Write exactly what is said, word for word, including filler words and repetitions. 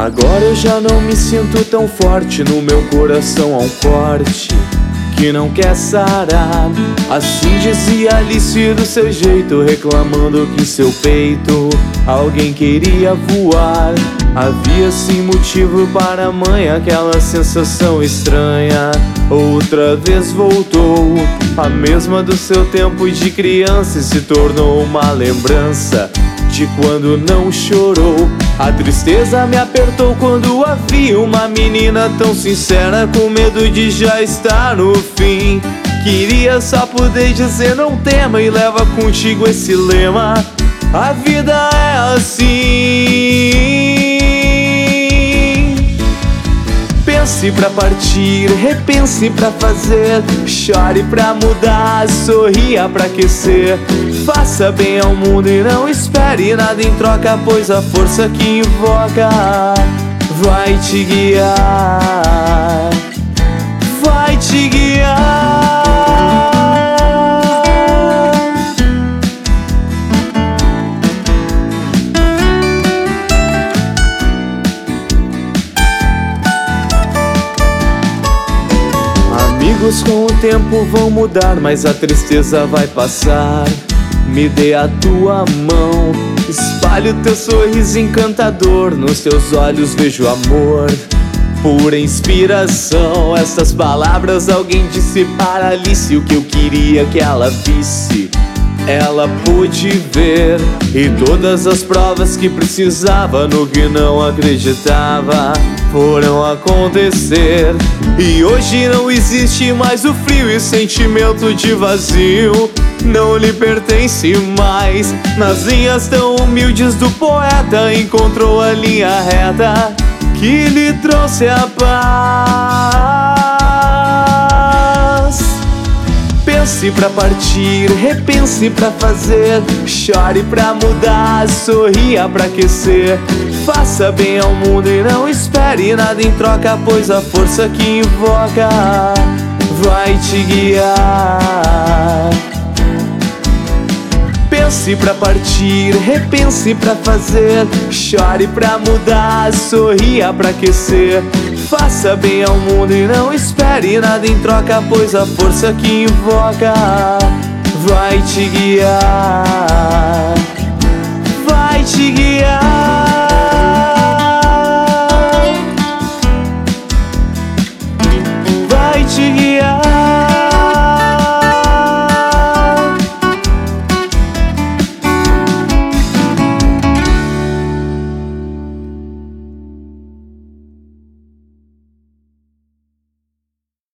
Agora eu já não me sinto tão forte, no meu coração há um corte que não quer sarar. Assim dizia Alice do seu jeito, reclamando que em seu peito alguém queria voar. Havia sim motivo para a mãe, aquela sensação estranha outra vez voltou. A mesma do seu tempo de criança, e se tornou uma lembrança de quando não chorou. A tristeza me apertou quando havia uma menina tão sincera, com medo de já estar no fim. Queria só poder dizer não tema, e leva contigo esse lema: a vida é assim. Pense pra partir, repense pra fazer, chore pra mudar, sorria pra aquecer. Faça bem ao mundo e não espere nada em troca, pois a força que invoca vai te guiar, vai te guiar. Amigos com o tempo vão mudar, mas a tristeza vai passar. Me dê a tua mão, espalhe o teu sorriso encantador, nos teus olhos vejo amor, pura inspiração. Essas palavras alguém disse para Alice, o que eu queria que ela visse ela pôde ver, e todas as provas que precisava, no que não acreditava, foram acontecer. E hoje não existe mais o frio, e o sentimento de vazio não lhe pertence mais. Nas linhas tão humildes do poeta, encontrou a linha reta que lhe trouxe a paz. Pense pra partir, repense pra fazer, chore pra mudar, sorria pra aquecer. Faça bem ao mundo e não espere nada em troca, pois a força que invoca vai te guiar. Pense pra partir, repense pra fazer, chore pra mudar, sorria pra aquecer. Faça bem ao mundo e não espere nada em troca, pois a força que invoca vai te guiar, vai te guiar.